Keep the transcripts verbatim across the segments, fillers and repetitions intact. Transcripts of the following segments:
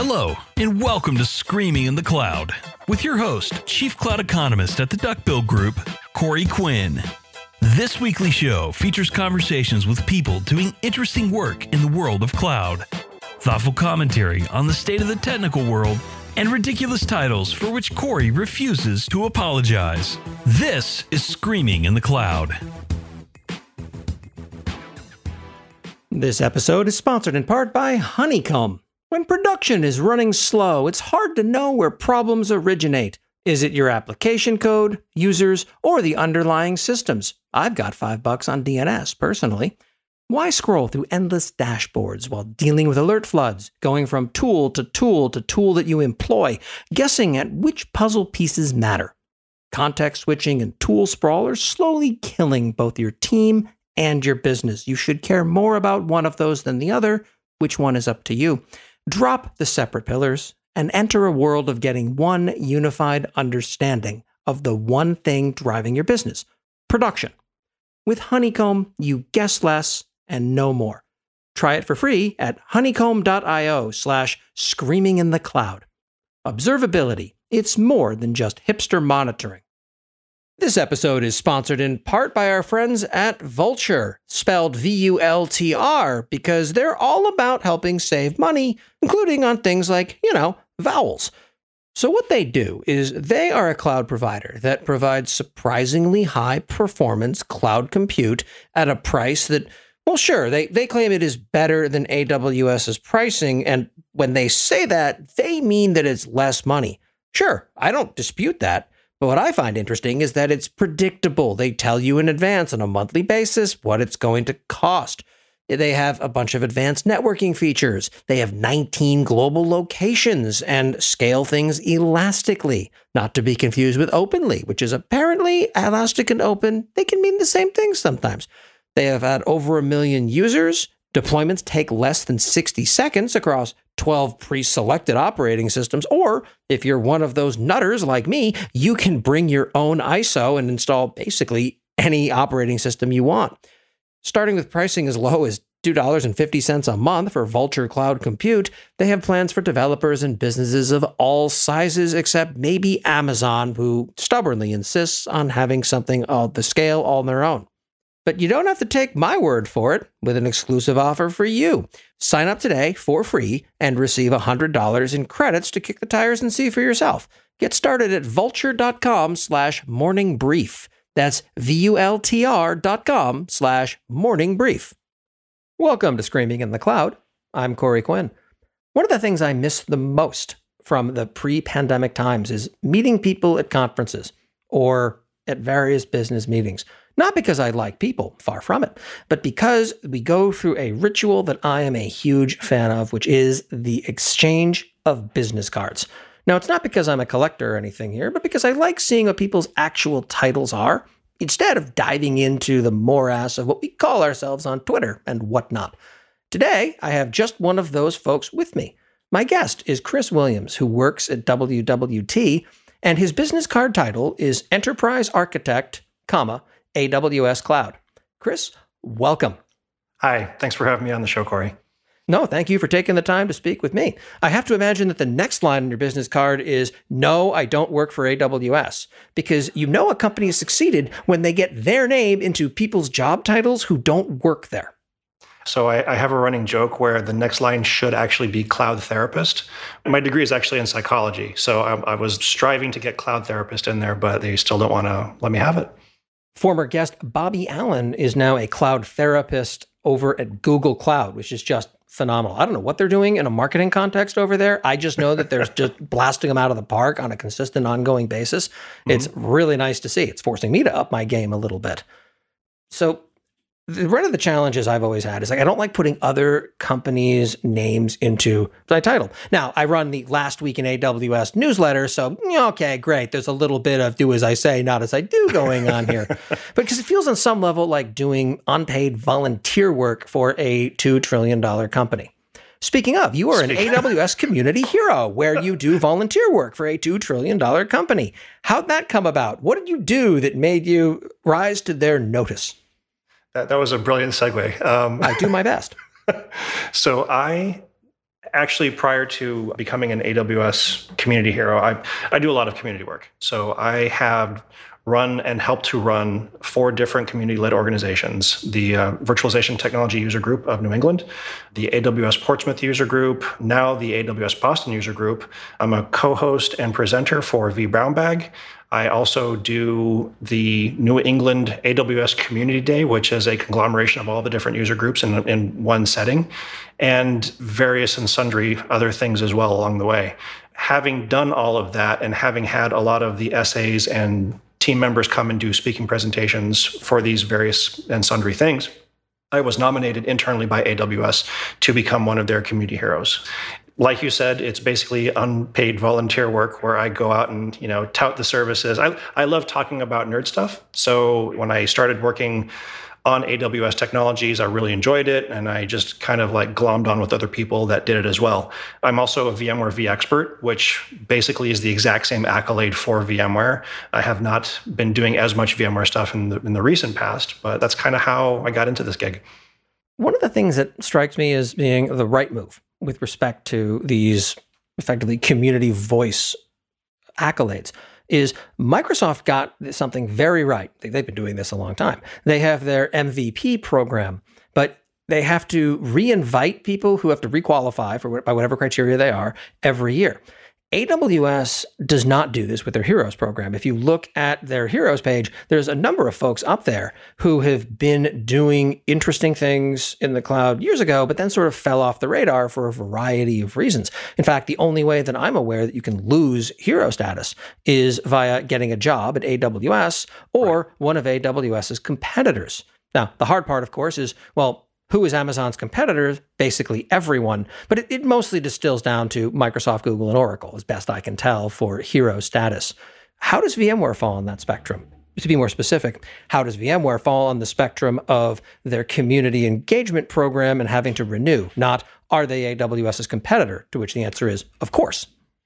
Hello, and welcome to Screaming in the Cloud with your host, Chief Cloud Economist at the Duckbill Group, Corey Quinn. This weekly show features conversations with people doing interesting work in the world of cloud, thoughtful commentary on the state of the technical world, and ridiculous titles for which Corey refuses to apologize. This is Screaming in the Cloud. This episode is sponsored in part by Honeycomb. When production is running slow, it's hard to know where problems originate. Is it your application code, users, or the underlying systems? I've got five bucks on D N S, personally. Why scroll through endless dashboards while dealing with alert floods, going from tool to tool to tool that you employ, guessing at which puzzle pieces matter? Context switching and tool sprawl are slowly killing both your team and your business. You should care more about one of those than the other. Which one is up to you? Drop the separate pillars and enter a world of getting one unified understanding of the one thing driving your business: production. With Honeycomb, you guess less and know more. Try it for free at honeycomb.io slash screaming in the cloud. Observability, it's more than just hipster monitoring. This episode is sponsored in part by our friends at Vultr, spelled V U L T R, because they're all about helping save money, including on things like, you know, vowels. So what they do is they are a cloud provider that provides surprisingly high performance cloud compute at a price that, well, sure, they, they claim it is better than AWS's pricing, and when they say that, they mean that it's less money. Sure, I don't dispute that. But what I find interesting is that it's predictable. They tell you in advance on a monthly basis what it's going to cost. They have a bunch of advanced networking features. They have nineteen global locations and scale things elastically, not to be confused with openly, which is apparently elastic and open. They can mean the same thing sometimes. They have had over a million users. Deployments take less than sixty seconds across twelve pre-selected operating systems, or if you're one of those nutters like me, you can bring your own I S O and install basically any operating system you want. Starting with pricing as low as two dollars and fifty cents a month for Vultr Cloud Compute, they have plans for developers and businesses of all sizes except maybe Amazon, who stubbornly insists on having something of the scale all on their own. But you don't have to take my word for it with an exclusive offer for you. Sign up today for free and receive one hundred dollars in credits to kick the tires and see for yourself. Get started at vultr.com slash morning brief. That's V-U-L-T-R dot com slash morning brief. Welcome to Screaming in the Cloud. I'm Corey Quinn. One of the things I miss the most from the pre-pandemic times is meeting people at conferences or at various business meetings. Not because I like people, far from it, but because we go through a ritual that I am a huge fan of, which is the exchange of business cards. Now, it's not because I'm a collector or anything here, but because I like seeing what people's actual titles are, instead of diving into the morass of what we call ourselves on Twitter and whatnot. Today, I have just one of those folks with me. My guest is Chris Williams, who works at W W T, and his business card title is Enterprise Architect, comma, A W S Cloud. Chris, welcome. Hi, thanks for having me on the show, Corey. No, thank you for taking the time to speak with me. I have to imagine that the next line on your business card is, no, I don't work for A W S, because you know a company has succeeded when they get their name into people's job titles who don't work there. So I, I have a running joke where the next line should actually be cloud therapist. My degree is actually in psychology, so I, I was striving to get cloud therapist in there, but they still don't want to let me have it. Former guest Bobby Allen is now a cloud therapist over at Google Cloud, which is just phenomenal. I don't know what they're doing in a marketing context over there. I just know that they're just blasting them out of the park on a consistent, ongoing basis. Mm-hmm. It's really nice to see. It's forcing me to up my game a little bit. So the, one of the challenges I've always had is like I don't like putting other companies' names into my title. Now, I run the Last Week in A W S newsletter, so yeah, okay, great. There's a little bit of do as I say, not as I do going on here. But because it feels on some level like doing unpaid volunteer work for a two trillion dollars company. Speaking of, you are an A W S community hero where you do volunteer work for a two trillion dollars company. How'd that come about? What did you do that made you rise to their notice? That, that was a brilliant segue. Um, I do my best. So I Actually, prior to becoming an A W S community hero, I, I do a lot of community work. So I have run and helped to run four different community-led organizations: the uh, Virtualization Technology User Group of New England, the A W S Portsmouth User Group, now the A W S Boston User Group. I'm a co-host and presenter for vBrownBag. I also do the New England A W S Community Day, which is a conglomeration of all the different user groups in, in one setting, and various and sundry other things as well along the way. Having done all of that and having had a lot of the essays and team members come and do speaking presentations for these various and sundry things, I was nominated internally by A W S to become one of their community heroes. Like you said, it's basically unpaid volunteer work where I go out and, you know, tout the services. I, I love talking about nerd stuff. So when I started working on A W S technologies, I really enjoyed it. And I just kind of like glommed on with other people that did it as well. I'm also a VMware vExpert, which basically is the exact same accolade for VMware. I have not been doing as much VMware stuff in the, in the recent past, but that's kind of how I got into this gig. One of the things that strikes me as being the right move with respect to these effectively community voice accolades is Microsoft got something very right. They've been doing this a long time. They have their M V P program, but they have to re-invite people who have to requalify for by whatever criteria they are every year. A W S does not do this with their Heroes program. If you look at their Heroes page, there's a number of folks up there who have been doing interesting things in the cloud years ago, but then sort of fell off the radar for a variety of reasons. In fact, the only way that I'm aware that you can lose hero status is via getting a job at A W S or right. one of AWS's competitors. Now, the hard part, of course, is, well, who is Amazon's competitors? Basically everyone. But it, it mostly distills down to Microsoft, Google, and Oracle, as best I can tell, for hero status. How does VMware fall on that spectrum? To be more specific, how does VMware fall on the spectrum of their community engagement program and having to renew? Not, are they AWS's competitor? To which the answer is, of course.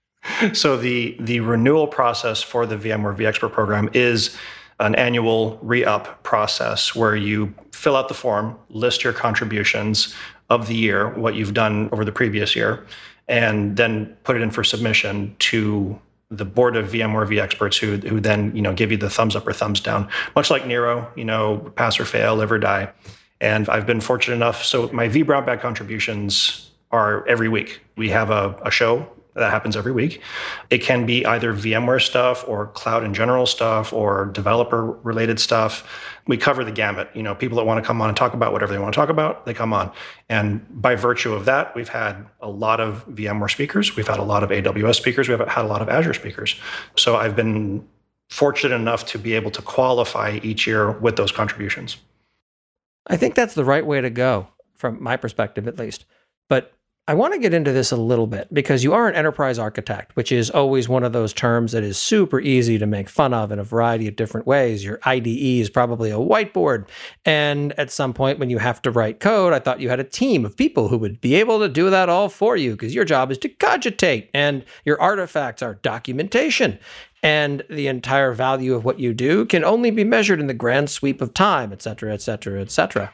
So the, the renewal process for the VMware vExpert program is an annual re-up process where you fill out the form, list your contributions of the year, what you've done over the previous year, and then put it in for submission to the board of VMware vExperts who, who then, you know, give you the thumbs up or thumbs down, much like Nero, you know, pass or fail, live or die. And I've been fortunate enough. So my vBrownBag contributions are every week. We have a, a show that happens every week. It can be either VMware stuff or cloud in general stuff or developer related stuff. We cover the gamut. You know, people that want to come on and talk about whatever they want to talk about, they come on. And by virtue of that, we've had a lot of VMware speakers. We've had a lot of A W S speakers. We've had a lot of Azure speakers. So I've been fortunate enough to be able to qualify each year with those contributions. I think that's the right way to go, from my perspective at least. But I want to get into this a little bit because you are an enterprise architect, which is always one of those terms that is super easy to make fun of in a variety of different ways. Your I D E is probably a whiteboard. And at some point when you have to write code, I thought you had a team of people who would be able to do that all for you because your job is to cogitate and your artifacts are documentation. And the entire value of what you do can only be measured in the grand sweep of time, et cetera, et cetera, et cetera.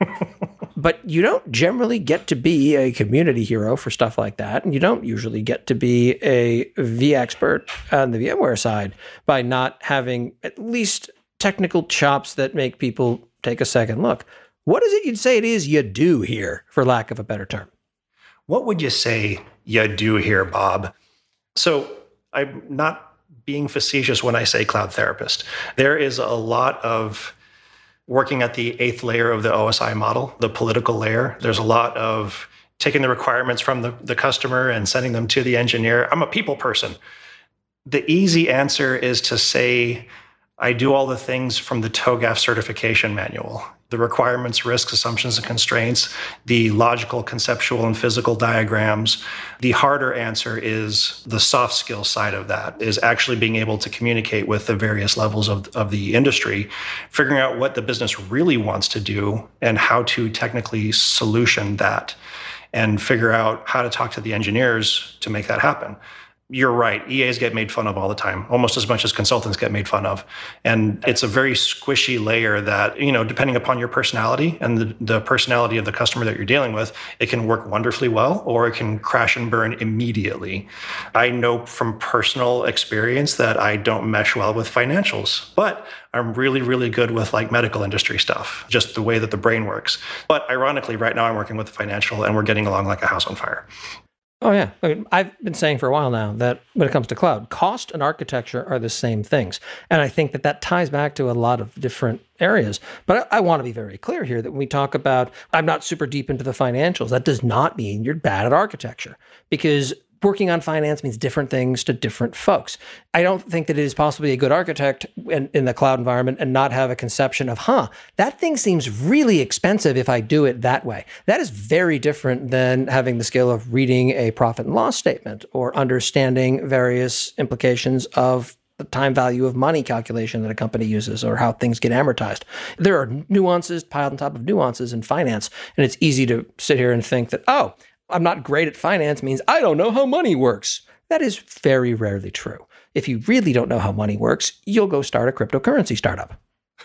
But you don't generally get to be a community hero for stuff like that. And you don't usually get to be a vExpert on the VMware side by not having at least technical chops that make people take a second look. What is it you'd say it is you do here, for lack of a better term? What would you say you do here, Bob? So I'm not being facetious when I say cloud therapist. There is a lot of working at the eighth layer of the O S I model, the political layer. There's a lot of taking the requirements from the, the customer and sending them to the engineer. I'm a people person. The easy answer is to say, I do all the things from the TOGAF certification manual, the requirements, risks, assumptions, and constraints, the logical, conceptual, and physical diagrams. The harder answer is the soft skill side of that, is actually being able to communicate with the various levels of, of the industry, figuring out what the business really wants to do and how to technically solution that, and figure out how to talk to the engineers to make that happen. you're right. E As get made fun of all the time, almost as much as consultants get made fun of. And it's a very squishy layer that, you know, depending upon your personality and the, the personality of the customer that you're dealing with, it can work wonderfully well, or it can crash and burn immediately. I know from personal experience that I don't mesh well with financials, but I'm really, really good with like medical industry stuff, just the way that the brain works. But ironically, right now I'm working with the financial and we're getting along like a house on fire. Oh, yeah. I mean, I've been saying for a while now that when it comes to cloud, cost and architecture are the same things. And I think that that ties back to a lot of different areas. But I, I want to be very clear here that when we talk about, I'm not super deep into the financials, that does not mean you're bad at architecture, because working on finance means different things to different folks. I don't think that it is possible to be a good architect in, in the cloud environment and not have a conception of, huh, that thing seems really expensive if I do it that way. That is very different than having the skill of reading a profit and loss statement or understanding various implications of the time value of money calculation that a company uses or how things get amortized. There are nuances piled on top of nuances in finance, and it's easy to sit here and think that, oh, I'm not great at finance means I don't know how money works. That is very rarely true. If you really don't know how money works, you'll go start a cryptocurrency startup.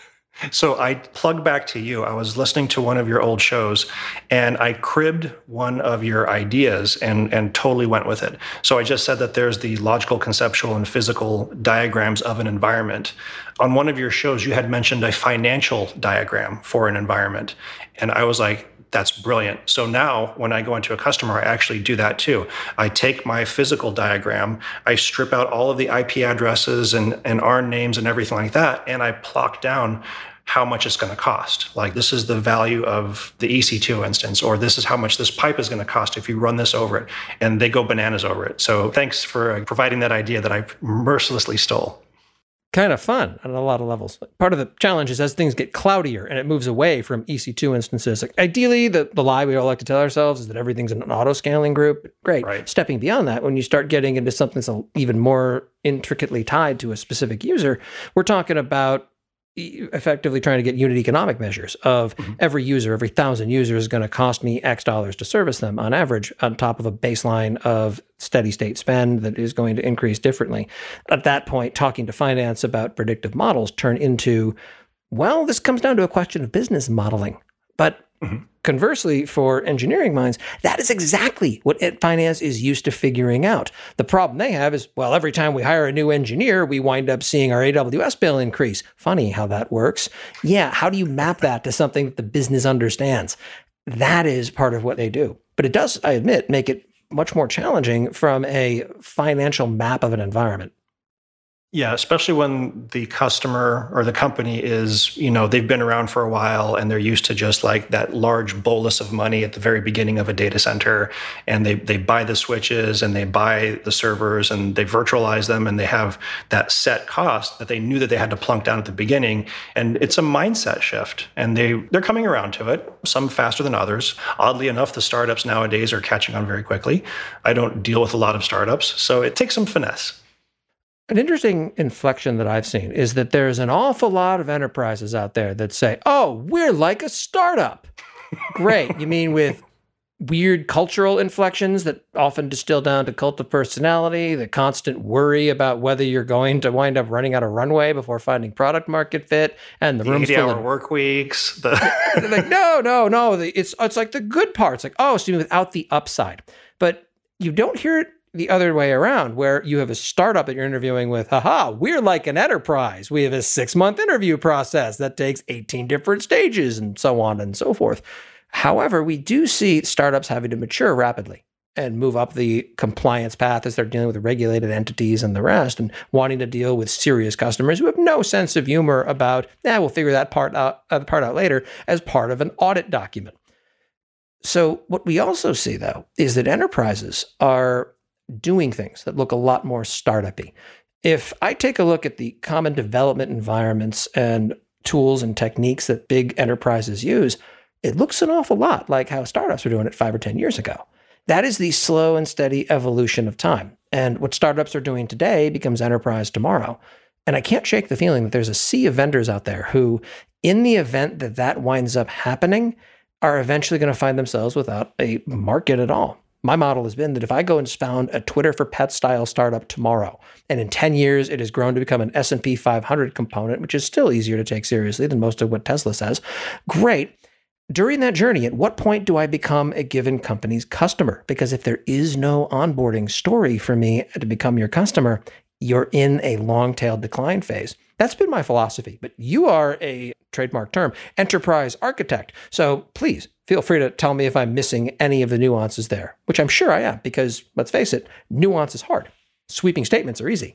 So I plug back to you. I was listening to one of your old shows and I cribbed one of your ideas and, and totally went with it. So I just said that there's the logical, conceptual, and physical diagrams of an environment. On one of your shows, you had mentioned a financial diagram for an environment. And I was like, that's brilliant. So now when I go into a customer, I actually do that too. I take my physical diagram, I strip out all of the I P addresses and, and A R N names and everything like that, and I plot down how much it's going to cost. Like, this is the value of the E C two instance, or this is how much this pipe is going to cost if you run this over it. And they go bananas over it. So thanks for providing that idea that I mercilessly stole. Kind of fun on a lot of levels. Part of the challenge is as things get cloudier and it moves away from E C two instances, like ideally the, the lie we all like to tell ourselves is that everything's in an auto-scaling group. Great. Right. Stepping beyond that, when you start getting into something that's even more intricately tied to a specific user, we're talking about effectively trying to get unit economic measures of mm-hmm. every user, every thousand users is going to cost me X dollars to service them on average, on top of a baseline of steady state spend that is going to increase differently. At that point, talking to finance about predictive models turn into, well, this comes down to a question of business modeling. But mm-hmm. conversely, for engineering minds, that is exactly what finance is used to figuring out. The problem they have is, well, every time we hire a new engineer, we wind up seeing our A W S bill increase. Funny how that works. Yeah, how do you map that to something that the business understands? That is part of what they do. But it does, I admit, make it much more challenging from a financial map of an environment. Yeah, especially when the customer or the company is, you know, they've been around for a while and they're used to just like that large bolus of money at the very beginning of a data center. And they they buy the switches and they buy the servers and they virtualize them and they have that set cost that they knew that they had to plunk down at the beginning. And it's a mindset shift. And they, they're coming around to it, some faster than others. Oddly enough, the startups nowadays are catching on very quickly. I don't deal with a lot of startups, so it takes some finesse. An interesting inflection that I've seen is that there's an awful lot of enterprises out there that say, oh, we're like a startup. Great. You mean with weird cultural inflections that often distill down to cult of personality, the constant worry about whether you're going to wind up running out of runway before finding product market fit, and the, the room's full of work weeks. The like, no, no, no. It's, it's like the good parts. Like, oh, so without the upside. But you don't hear it the other way around, where you have a startup that you're interviewing with, haha, we're like an enterprise. We have a six-month interview process that takes eighteen different stages and so on and so forth. However, we do see startups having to mature rapidly and move up the compliance path as they're dealing with regulated entities and the rest, and wanting to deal with serious customers who have no sense of humor about, yeah, we'll figure that part out, uh, part out later as part of an audit document. So what we also see, though, is that enterprises are doing things that look a lot more startup-y. If I take a look at the common development environments and tools and techniques that big enterprises use, it looks an awful lot like how startups were doing it five or ten years ago. That is the slow and steady evolution of time. And what startups are doing today becomes enterprise tomorrow. And I can't shake the feeling that there's a sea of vendors out there who, in the event that that winds up happening, are eventually going to find themselves without a market at all. My model has been that if I go and found a Twitter for Pets style startup tomorrow, and in ten years it has grown to become an S and P five hundred component, which is still easier to take seriously than most of what Tesla says, great. During that journey, at what point do I become a given company's customer? Because if there is no onboarding story for me to become your customer, you're in a long-tail decline phase. That's been my philosophy. But you are a trademark term, enterprise architect. So please feel free to tell me if I'm missing any of the nuances there, which I'm sure I am, because let's face it, nuance is hard. Sweeping statements are easy.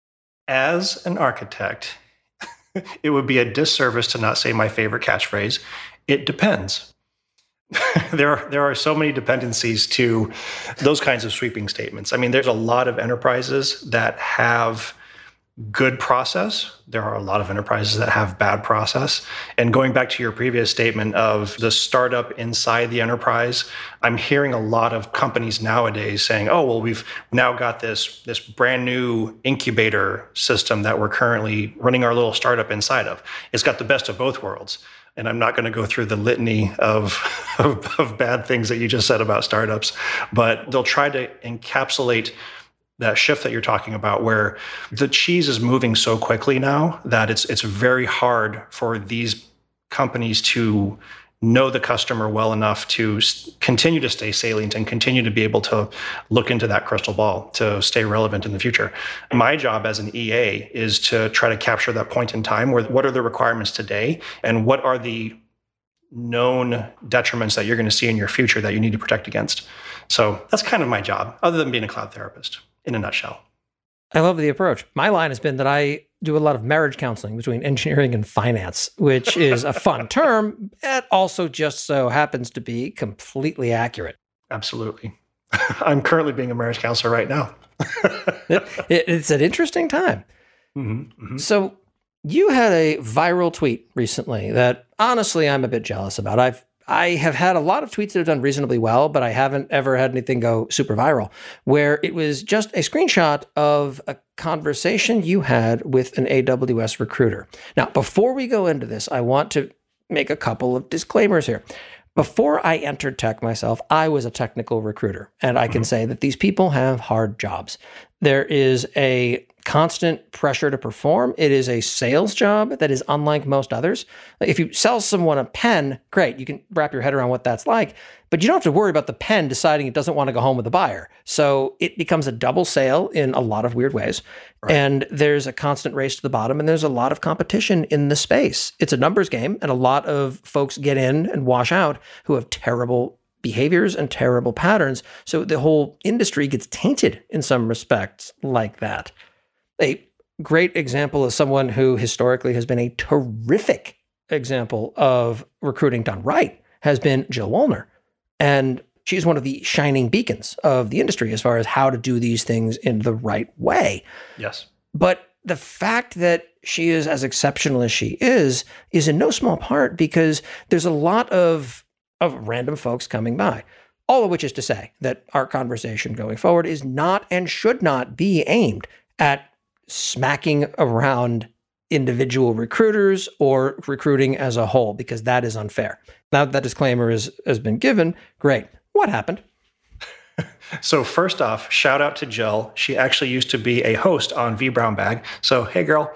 As an architect, it would be a disservice to not say my favorite catchphrase. It depends. there, are, there are so many dependencies to those kinds of sweeping statements. I mean, there's a lot of enterprises that have good process. There are a lot of enterprises that have bad process. And going back to your previous statement of the startup inside the enterprise, I'm hearing a lot of companies nowadays saying, oh, well, we've now got this, this brand new incubator system that we're currently running our little startup inside of. It's got the best of both worlds. And I'm not going to go through the litany of, of, of bad things that you just said about startups, but they'll try to encapsulate that shift that you're talking about, where the cheese is moving so quickly now that it's it's very hard for these companies to know the customer well enough to continue to stay salient and continue to be able to look into that crystal ball to stay relevant in the future. My job as an E A is to try to capture that point in time where what are the requirements today and what are the known detriments that you're going to see in your future that you need to protect against. So that's kind of my job, other than being a cloud therapist, in a nutshell. I love the approach. My line has been that I do a lot of marriage counseling between engineering and finance, which is a fun term. It also just so happens to be completely accurate. Absolutely. I'm currently being a marriage counselor right now. it, it, it's an interesting time. Mm-hmm, mm-hmm. So you had a viral tweet recently that honestly I'm a bit jealous about. I've I have had a lot of tweets that have done reasonably well, but I haven't ever had anything go super viral, where it was just a screenshot of a conversation you had with an A W S recruiter. Now, before we go into this, I want to make a couple of disclaimers here. Before I entered tech myself, I was a technical recruiter, and I can mm-hmm. say that these people have hard jobs. There is a constant pressure to perform. It is a sales job that is unlike most others. If you sell someone a pen, great, you can wrap your head around what that's like, but you don't have to worry about the pen deciding it doesn't want to go home with the buyer. So it becomes a double sale in a lot of weird ways. Right. And there's a constant race to the bottom, and there's a lot of competition in the space. It's a numbers game, and a lot of folks get in and wash out who have terrible behaviors and terrible patterns. So the whole industry gets tainted in some respects like that. A great example of someone who historically has been a terrific example of recruiting done right has been Jill Wolner. And she's one of the shining beacons of the industry as far as how to do these things in the right way. Yes. But the fact that she is as exceptional as she is, is in no small part because there's a lot of, of random folks coming by. All of which is to say that our conversation going forward is not and should not be aimed at smacking around individual recruiters or recruiting as a whole, because that is unfair. Now that, that disclaimer is, has been given, great. What happened? So first off, shout out to Jill. She actually used to be a host on V Brown Bag. So, hey, girl.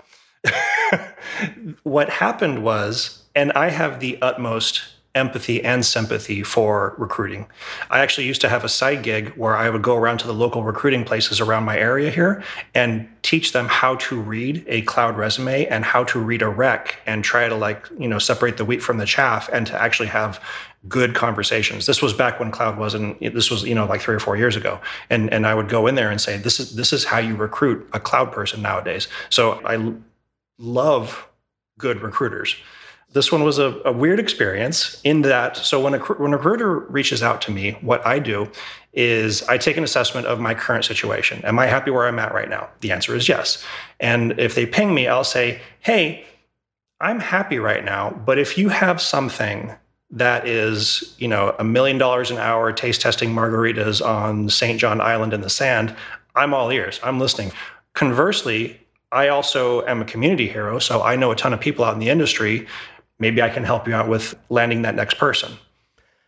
What happened was, and I have the utmost empathy and sympathy for recruiting. I actually used to have a side gig where I would go around to the local recruiting places around my area here and teach them how to read a cloud resume and how to read a rec and try to like, you know, separate the wheat from the chaff and to actually have good conversations. This was back when cloud wasn't, this was, you know, like three or four years ago. And and I would go in there and say, this is, this is how you recruit a cloud person nowadays. So I l- love good recruiters. This one was a, a weird experience in that, so when a, when a recruiter reaches out to me, what I do is I take an assessment of my current situation. Am I happy where I'm at right now? The answer is yes. And if they ping me, I'll say, hey, I'm happy right now, but if you have something that is, you know, a million dollars an hour taste testing margaritas on Saint John Island in the sand, I'm all ears. I'm listening. Conversely, I also am a community hero, so I know a ton of people out in the industry. Maybe I can help you out with landing that next person.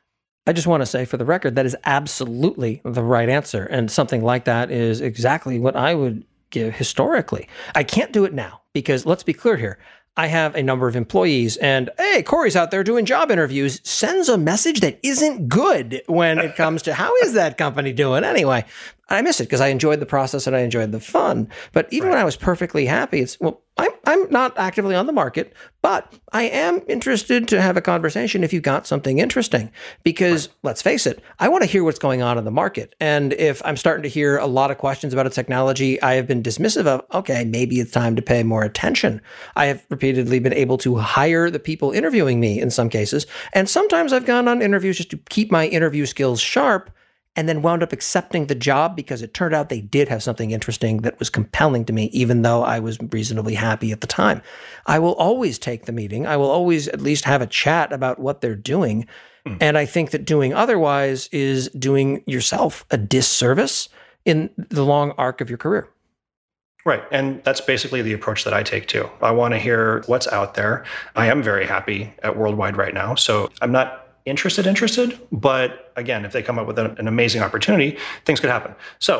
I just want to say for the record, that is absolutely the right answer. And something like that is exactly what I would give historically. I can't do it now because let's be clear here. I have a number of employees and, hey, Corey's out there doing job interviews, sends a message that isn't good when it comes to how is that company doing anyway. I miss it because I enjoyed the process and I enjoyed the fun. But even right. when I was perfectly happy, it's, well, I'm, I'm not actively on the market, but I am interested to have a conversation if you got something interesting. Because right. let's face it, I want to hear what's going on in the market. And if I'm starting to hear a lot of questions about a technology I have been dismissive of, okay, maybe it's time to pay more attention. I have repeatedly been able to hire the people interviewing me in some cases. And sometimes I've gone on interviews just to keep my interview skills sharp, and then wound up accepting the job because it turned out they did have something interesting that was compelling to me, even though I was reasonably happy at the time. I will always take the meeting. I will always at least have a chat about what they're doing. Mm. And I think that doing otherwise is doing yourself a disservice in the long arc of your career. Right. And that's basically the approach that I take too. I want to hear what's out there. I am very happy at Worldwide right now. So I'm not interested, interested. But again, if they come up with an, an amazing opportunity, things could happen. So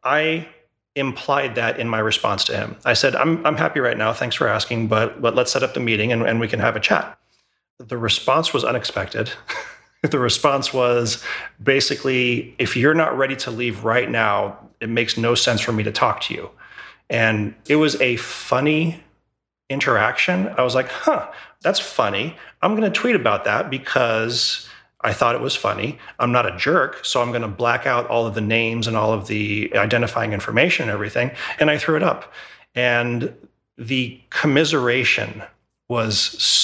I implied that in my response to him. I said, I'm I'm happy right now. Thanks for asking, but, but let's set up the meeting and, and we can have a chat. The response was unexpected. The response was basically, if you're not ready to leave right now, it makes no sense for me to talk to you. And it was a funny interaction. I was like, huh, that's funny. I'm going to tweet about that because I thought it was funny. I'm not a jerk, so I'm going to black out all of the names and all of the identifying information and everything. And I threw it up. And the commiseration was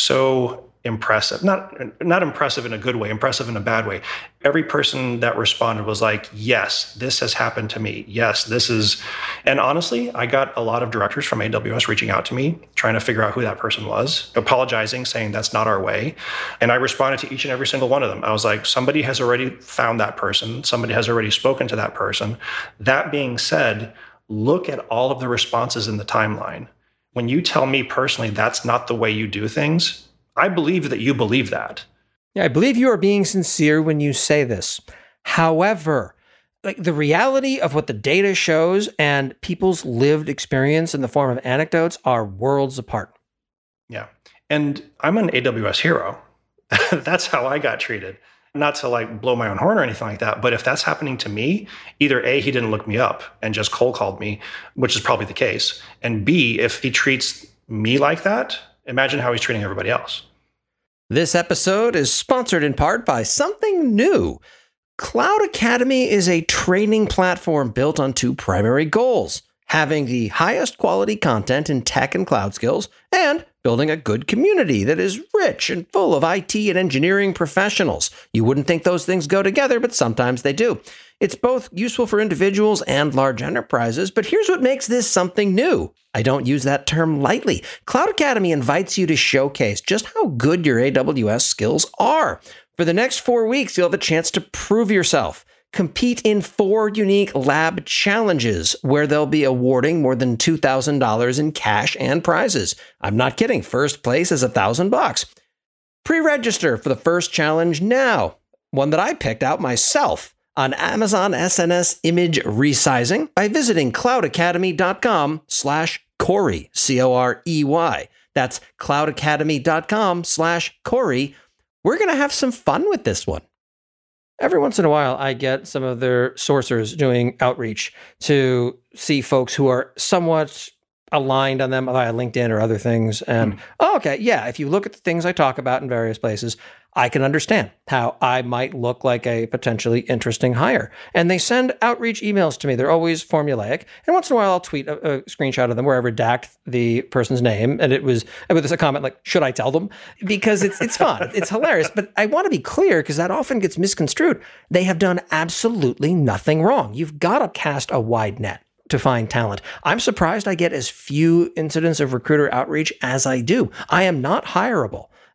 so impressive. Not, not impressive in a good way, impressive in a bad way. Every person that responded was like, yes, this has happened to me. Yes, this is. And honestly, I got a lot of directors from A W S reaching out to me, trying to figure out who that person was, apologizing, saying that's not our way. And I responded to each and every single one of them. I was like, somebody has already found that person. Somebody has already spoken to that person. That being said, look at all of the responses in the timeline. When you tell me personally, that's not the way you do things, I believe that you believe that. Yeah, I believe you are being sincere when you say this. However, like the reality of what the data shows and people's lived experience in the form of anecdotes are worlds apart. Yeah. And I'm an A W S hero. That's how I got treated. Not to like blow my own horn or anything like that, but if that's happening to me, either A, he didn't look me up and just cold called me, which is probably the case. And B, if he treats me like that, imagine how he's treating everybody else. This episode is sponsored in part by something new. Cloud Academy is a training platform built on two primary goals: having the highest quality content in tech and cloud skills, and building a good community that is rich and full of I T and engineering professionals. You wouldn't think those things go together, but sometimes they do. It's both useful for individuals and large enterprises, but here's what makes this something new. I don't use that term lightly. Cloud Academy invites you to showcase just how good your A W S skills are. For the next four weeks, you'll have a chance to prove yourself. Compete in four unique lab challenges where they'll be awarding more than two thousand dollars in cash and prizes. I'm not kidding. First place is one thousand bucks. Pre-register for the first challenge now, one that I picked out myself on Amazon S N S image resizing by visiting cloudacademy.com slash Corey, C O R E Y. That's cloudacademy.com slash Corey. We're going to have some fun with this one. Every once in a while, I get some of their sourcers doing outreach to see folks who are somewhat aligned on them via LinkedIn or other things. And, mm. oh, okay, yeah, if you look at the things I talk about in various places, I can understand how I might look like a potentially interesting hire. And they send outreach emails to me. They're always formulaic. And once in a while, I'll tweet a, a screenshot of them where I redact the person's name. And it was with a comment like, should I tell them? Because it's it's fun. It's hilarious. But I want to be clear because that often gets misconstrued. They have done absolutely nothing wrong. You've got to cast a wide net to find talent. I'm surprised I get as few incidents of recruiter outreach as I do. I am not hireable.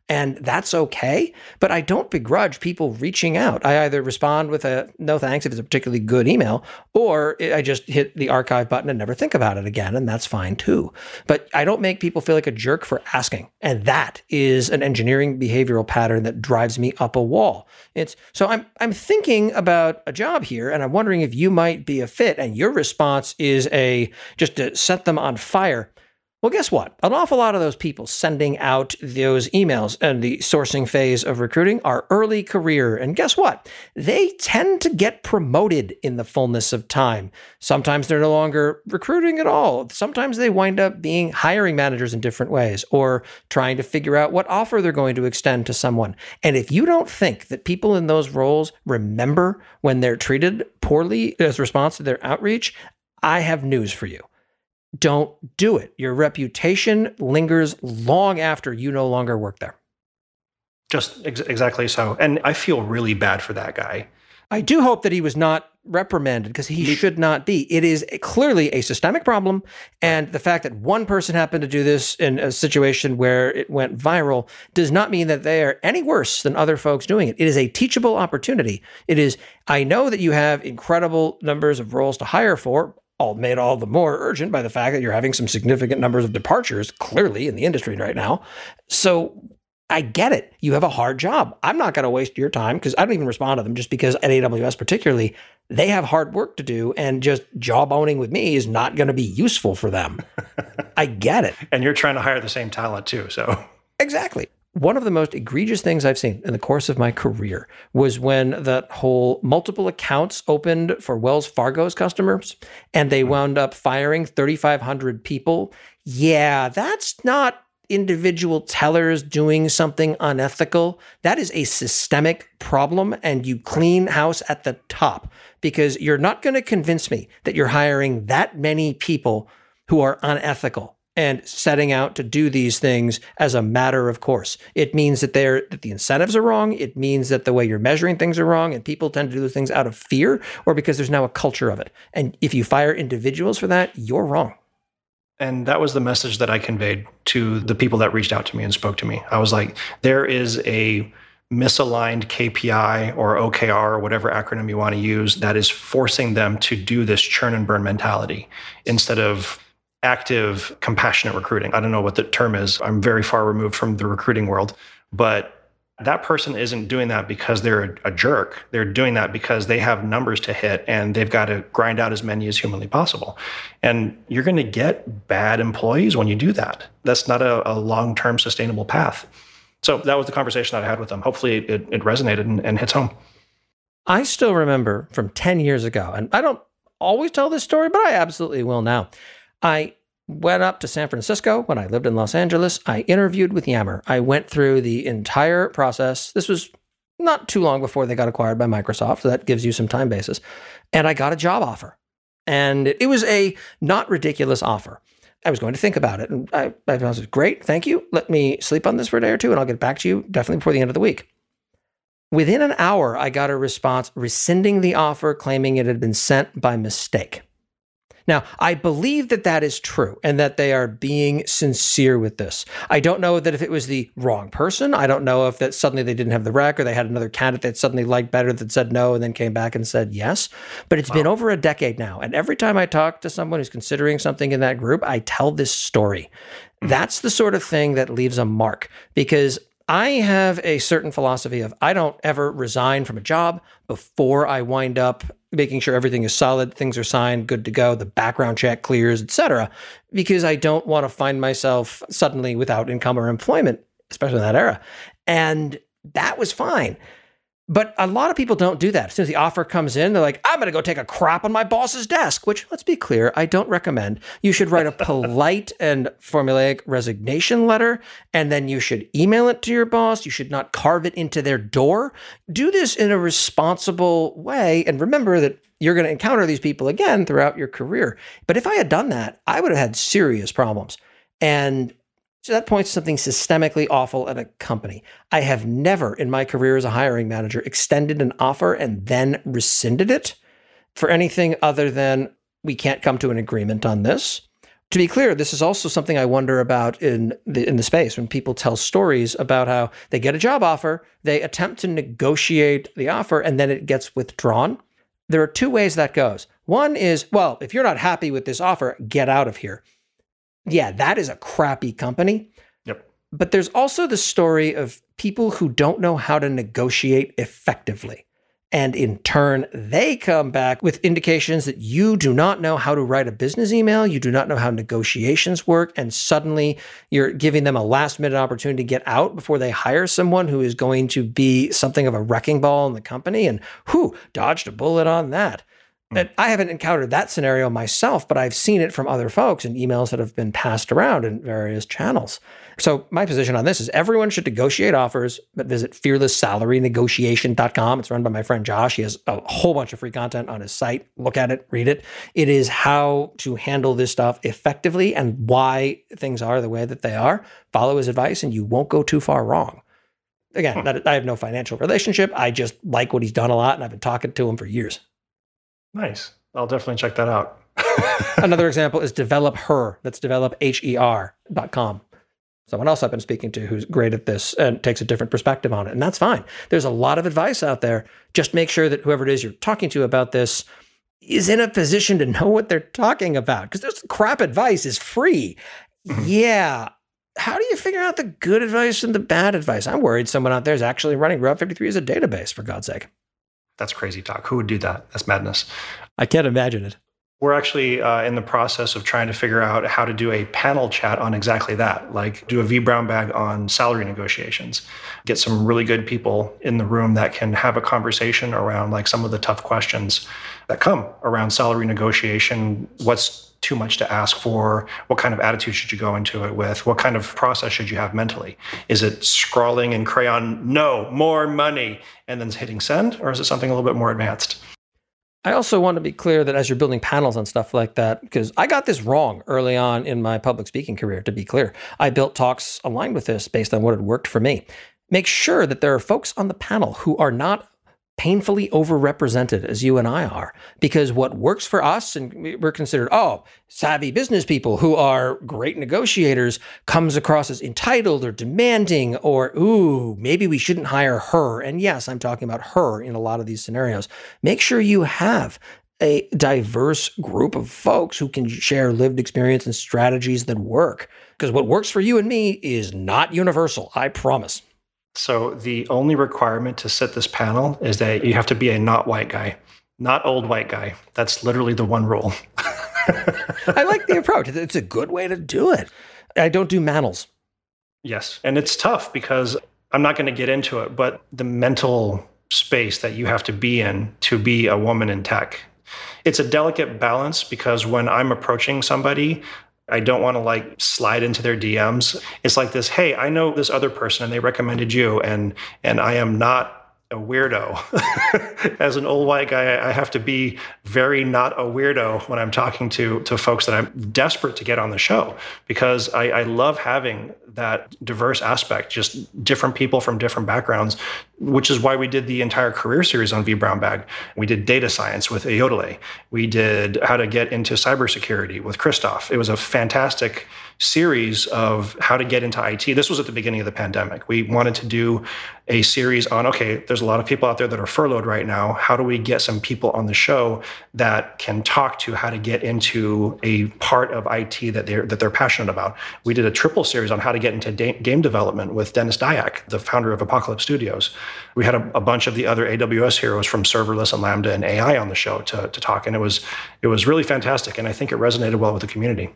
And that's okay. But I don't begrudge people reaching out. I either respond with a no thanks if it's a particularly good email, or I just hit the archive button and never think about it again. And that's fine too. But I don't make people feel like a jerk for asking. And that is an engineering behavioral pattern that drives me up a wall. It's so I'm I'm thinking about a job here, and I'm wondering if you might be a fit. And your response is a just to set them on fire. Well, guess what? An awful lot of those people sending out those emails and the sourcing phase of recruiting are early career. And guess what? They tend to get promoted in the fullness of time. Sometimes they're no longer recruiting at all. Sometimes they wind up being hiring managers in different ways or trying to figure out what offer they're going to extend to someone. And if you don't think that people in those roles remember when they're treated poorly as a response to their outreach, I have news for you. Don't do it. Your reputation lingers long after you no longer work there. Just ex- exactly so. And I feel really bad for that guy. I do hope that he was not reprimanded because he Me- should not be. It is a, clearly a systemic problem. And the fact that one person happened to do this in a situation where it went viral does not mean that they are any worse than other folks doing it. It is a teachable opportunity. It is, I know that you have incredible numbers of roles to hire for, all made all the more urgent by the fact that you're having some significant numbers of departures clearly in the industry right now. So I get it. You have a hard job. I'm not going to waste your time because I don't even respond to them just because at A W S particularly, they have hard work to do and just jawboning with me is not going to be useful for them. I get it. And you're trying to hire the same talent too. So exactly. One of the most egregious things I've seen in the course of my career was when that whole multiple accounts opened for Wells Fargo's customers and they wound up firing thirty-five hundred people. Yeah, that's not individual tellers doing something unethical. That is a systemic problem, and you clean house at the top because you're not going to convince me that you're hiring that many people who are unethical and setting out to do these things as a matter of course. It means that they're that the incentives are wrong. It means that the way you're measuring things are wrong, and people tend to do those things out of fear or because there's now a culture of it. And if you fire individuals for that, you're wrong. And that was the message that I conveyed to the people that reached out to me and spoke to me. I was like, there is a misaligned K P I or O K R or whatever acronym you want to use that is forcing them to do this churn and burn mentality instead of active, compassionate recruiting. I don't know what the term is. I'm very far removed from the recruiting world, but that person isn't doing that because they're a, a jerk. They're doing that because they have numbers to hit and they've got to grind out as many as humanly possible. And you're going to get bad employees when you do that. That's not a, a long-term sustainable path. So that was the conversation that I had with them. Hopefully it, it resonated and, and hits home. I still remember from ten years ago, and I don't always tell this story, but I absolutely will now. I went up to San Francisco when I lived in Los Angeles. I interviewed with Yammer. I went through the entire process. This was not too long before they got acquired by Microsoft, so that gives you some time basis. And I got a job offer. And it was a not ridiculous offer. I was going to think about it. And I, I was great, thank you. Let me sleep on this for a day or two, and I'll get back to you definitely before the end of the week. Within an hour, I got a response rescinding the offer, claiming it had been sent by mistake. Now, I believe that that is true and that they are being sincere with this. I don't know that if it was the wrong person. I don't know if that suddenly they didn't have the rec or they had another candidate that suddenly liked better that said no and then came back and said yes. But it's wow. been over a decade now. And every time I talk to someone who's considering something in that group, I tell this story. Mm-hmm. That's the sort of thing that leaves a mark because I have a certain philosophy of I don't ever resign from a job before I wind up making sure everything is solid, things are signed, good to go, the background check clears, et cetera, because I don't want to find myself suddenly without income or employment, especially in that era. And that was fine. But a lot of people don't do that. As soon as the offer comes in, they're like, I'm going to go take a crap on my boss's desk, which, let's be clear, I don't recommend. You should write a polite and formulaic resignation letter, and then you should email it to your boss. You should not carve it into their door. Do this in a responsible way, and remember that you're going to encounter these people again throughout your career. But if I had done that, I would have had serious problems. And so that points to something systemically awful at a company. I have never in my career as a hiring manager extended an offer and then rescinded it for anything other than we can't come to an agreement on this, To be clear, this is also something I wonder about in the in the space when people tell stories about how they get a job offer, they attempt to negotiate the offer, and then it gets withdrawn. There are two ways that goes. One is, well, if you're not happy with this offer, get out of here. Yeah, that is a crappy company. Yep. But there's also the story of people who don't know how to negotiate effectively. And in turn, they come back with indications that you do not know how to write a business email, you do not know how negotiations work, and suddenly you're giving them a last-minute opportunity to get out before they hire someone who is going to be something of a wrecking ball in the company, and whew, dodged a bullet on that. And I haven't encountered that scenario myself, but I've seen it from other folks in emails that have been passed around in various channels. So my position on this is everyone should negotiate offers, but visit fearless salary negotiation dot com. It's run by my friend Josh. He has a whole bunch of free content on his site. Look at it, read it. It is how to handle this stuff effectively and why things are the way that they are. Follow his advice and you won't go too far wrong. Again, that, I have no financial relationship. I just like what he's done a lot, and I've been talking to him for years. Nice. I'll definitely check that out. Another example is Develop Her. That's develop H E R dot com. Someone else I've been speaking to who's great at this and takes a different perspective on it. And that's fine. There's a lot of advice out there. Just make sure that whoever it is you're talking to about this is in a position to know what they're talking about. Because this crap advice is free. Mm-hmm. Yeah. How do you figure out the good advice and the bad advice? I'm worried someone out there is actually running Route fifty-three as a database, for God's sake. That's crazy talk. Who would do that? That's madness. I can't imagine it. We're actually uh, in the process of trying to figure out how to do a panel chat on exactly that, like do a V Brown Bag on salary negotiations, get some really good people in the room that can have a conversation around like some of the tough questions that come around salary negotiation. What's too much to ask for? What kind of attitude should you go into it with? What kind of process should you have mentally? Is it scrawling in crayon, no, more money, and then hitting send? Or is it something a little bit more advanced? I also want to be clear that as you're building panels and stuff like that, because I got this wrong early on in my public speaking career, to be clear. I built talks aligned with this based on what had worked for me. Make sure that there are folks on the panel who are not painfully overrepresented as you and I are, because what works for us, and we're considered, oh, savvy business people who are great negotiators, comes across as entitled or demanding or, ooh, maybe we shouldn't hire her. And yes, I'm talking about her in a lot of these scenarios. Make sure you have a diverse group of folks who can share lived experience and strategies that work, because what works for you and me is not universal, I promise. So the only requirement to sit this panel is that you have to be a not white guy, not old white guy. That's literally the one rule. I like the approach. It's a good way to do it. I don't do manels. Yes. And it's tough because I'm not going to get into it, but the mental space that you have to be in to be a woman in tech, it's a delicate balance because when I'm approaching somebody, I don't want to like slide into their D Ms. It's like this, hey, I know this other person and they recommended you and and I am not a weirdo. As an old white guy, I have to be very not a weirdo when I'm talking to, to folks that I'm desperate to get on the show because I, I love having that diverse aspect, just different people from different backgrounds, which is why we did the entire career series on V Brown Bag. We did data science with Ayodele. We did how to get into cybersecurity with Christoph. It was a fantastic series of how to get into I T. This was at the beginning of the pandemic. We wanted to do a series on, okay, there's a lot of people out there that are furloughed right now. How do we get some people on the show that can talk to how to get into a part of I T that they're, that they're passionate about? We did a triple series on how to get into da- game development with Dennis Dyack, the founder of Apocalypse Studios. We had a, a bunch of the other A W S heroes from serverless and Lambda and A I on the show to, to talk. And it was, it was really fantastic. And I think it resonated well with the community.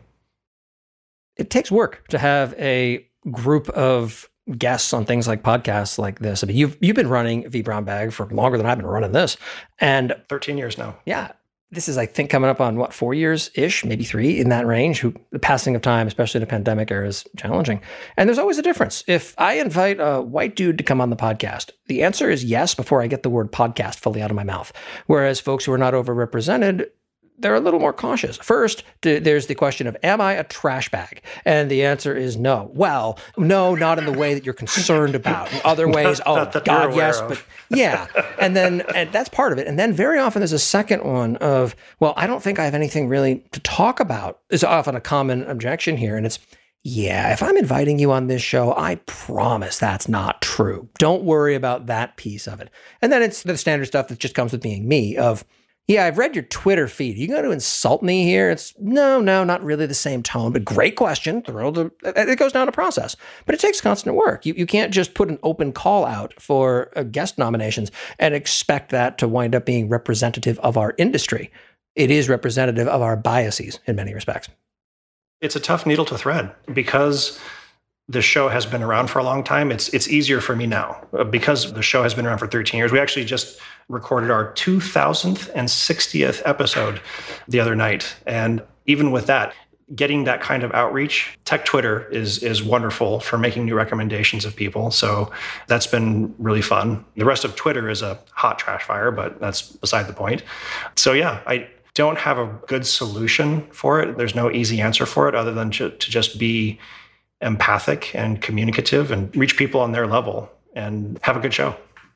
It takes work to have a group of guests on things like podcasts like this. I mean, you've you've been running V Brown Bag for longer than I've been running this. And thirteen years now. Yeah. This is, I think, coming up on what, four years-ish, maybe three, in that range. Who, the passing of time, especially the pandemic era, is challenging. And there's always a difference. If I invite a white dude to come on the podcast, the answer is yes before I get the word podcast fully out of my mouth. Whereas folks who are not overrepresented, they're a little more cautious. First, there's the question of, am I a trash bag? And the answer is no. Well, no, not in the way that you're concerned about. In other ways, oh, God, yes, of. but yeah. And then and that's part of it. And then very often there's a second one of, well, I don't think I have anything really to talk about. Is often a common objection here. And it's, yeah, if I'm inviting you on this show, I promise that's not true. Don't worry about that piece of it. And then it's the standard stuff that just comes with being me of, yeah, I've read your Twitter feed. Are you going to insult me here? It's no, no, not really the same tone, but great question. Throw the, it goes down a process, but it takes constant work. You you can't just put an open call out for uh, guest nominations and expect that to wind up being representative of our industry. It is representative of our biases in many respects. It's a tough needle to thread because the show has been around for a long time. It's it's easier for me now because the show has been around for thirteen years. We actually just recorded our two thousand sixtieth episode the other night. And even with that, getting that kind of outreach, Tech Twitter is is wonderful for making new recommendations of people. So that's been really fun. The rest of Twitter is a hot trash fire, but that's beside the point. So yeah, I don't have a good solution for it. There's no easy answer for it other than to, to just be empathic and communicative and reach people on their level and have a good show.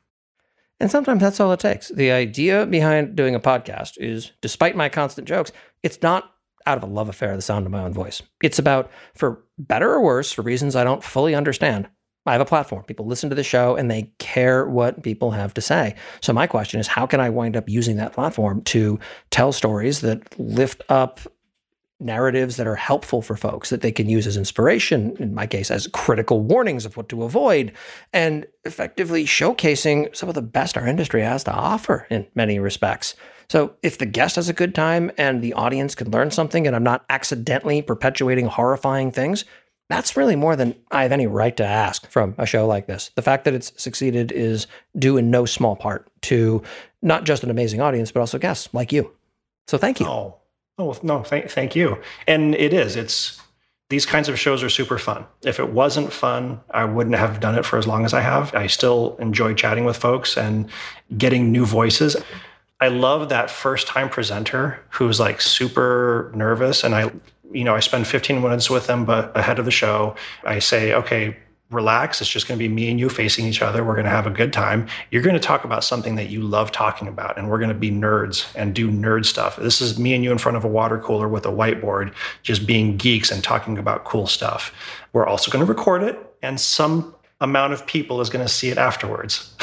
And sometimes that's all it takes. The idea behind doing a podcast is, despite my constant jokes, it's not out of a love affair of the sound of my own voice. It's about, for better or worse, for reasons I don't fully understand, I have a platform. People listen to the show and they care what people have to say. So my question is, how can I wind up using that platform to tell stories that lift up narratives that are helpful for folks that they can use as inspiration, in my case, as critical warnings of what to avoid, and effectively showcasing some of the best our industry has to offer in many respects. So if the guest has a good time and the audience can learn something and I'm not accidentally perpetuating horrifying things, that's really more than I have any right to ask from a show like this. The fact that it's succeeded is due in no small part to not just an amazing audience, but also guests like you. So thank you. Oh, oh no, thank, thank you. And it is, it's, these kinds of shows are super fun. If it wasn't fun, I wouldn't have done it for as long as I have. I still enjoy chatting with folks and getting new voices. I love that first time presenter who's like super nervous. And I, you know, I spend fifteen minutes with them, but ahead of the show, I say, okay, relax. It's just going to be me and you facing each other. We're going to have a good time. You're going to talk about something that you love talking about, and we're going to be nerds and do nerd stuff. This is me and you in front of a water cooler with a whiteboard, just being geeks and talking about cool stuff. We're also going to record it, and some amount of people is going to see it afterwards.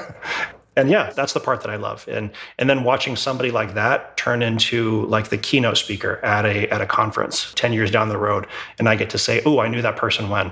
And yeah, that's the part that I love. And and then watching somebody like that turn into like the keynote speaker at a at a conference ten years down the road, and I get to say, oh, I knew that person when.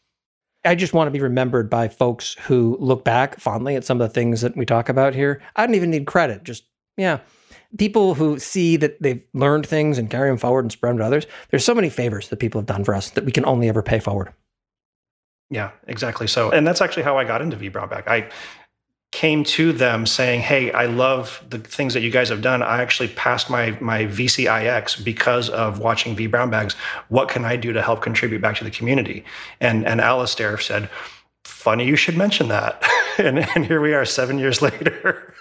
I just want to be remembered by folks who look back fondly at some of the things that we talk about here. I don't even need credit. Just, yeah, people who see that they've learned things and carry them forward and spread them to others. There's so many favors that people have done for us that we can only ever pay forward. Yeah, exactly. So, and that's actually how I got into V Brown Bag. I came to them saying, hey, I love the things that you guys have done. I actually passed my my V C I X because of watching V Brown Bags. What can I do to help contribute back to the community? And and Alistair said, funny you should mention that. and, and here we are seven years later.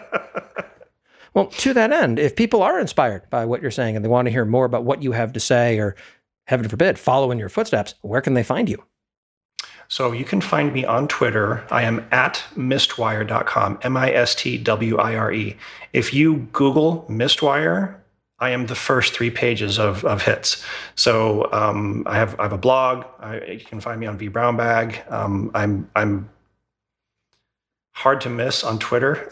Well, to that end, if people are inspired by what you're saying and they want to hear more about what you have to say, or heaven forbid, follow in your footsteps, where can they find you? So you can find me on Twitter. I am at mistwire dot com, M I S T W I R E. If you Google Mistwire, I am the first three pages of, of hits. So um, I have I have a blog. I, you can find me on V Brown Bag. Um, I'm I'm hard to miss on Twitter.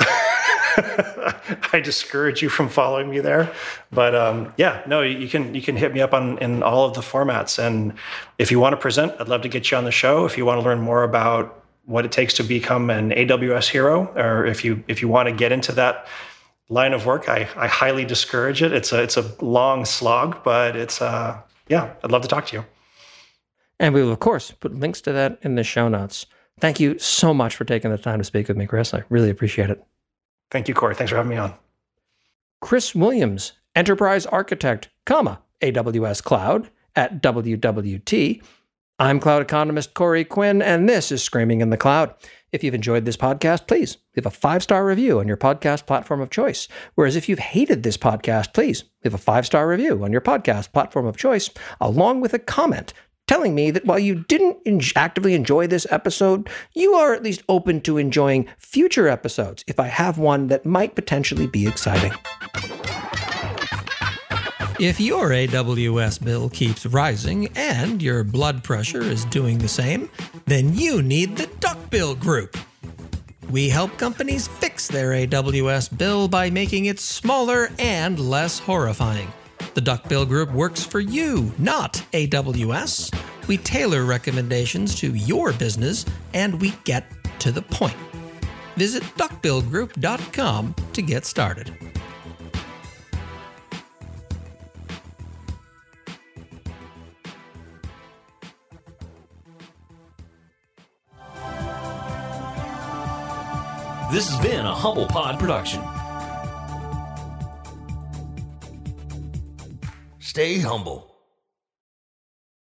I discourage you from following me there, but um, yeah, no, you can you can hit me up on in all of the formats. And if you want to present, I'd love to get you on the show. If you want to learn more about what it takes to become an A W S hero, or if you if you want to get into that line of work, I, I highly discourage it. It's a it's a long slog, but it's uh yeah, I'd love to talk to you. And we will of course put links to that in the show notes. Thank you so much for taking the time to speak with me, Chris. I really appreciate it. Thank you, Corey. Thanks for having me on. Chris Williams, Enterprise Architect, comma, A W S Cloud at W W T. I'm cloud economist Corey Quinn, and this is Screaming in the Cloud. If you've enjoyed this podcast, please leave a five-star review on your podcast platform of choice. Whereas if you've hated this podcast, please leave a five-star review on your podcast platform of choice, along with a comment telling me that while you didn't en- actively enjoy this episode, you are at least open to enjoying future episodes if I have one that might potentially be exciting. If your A W S bill keeps rising and your blood pressure is doing the same, then you need the Duckbill Group. We help companies fix their A W S bill by making it smaller and less horrifying. The Duckbill Group works for you, not A W S. We tailor recommendations to your business, and we get to the point. Visit duckbill group dot com to get started. This has been a Humble Pod production. Stay humble.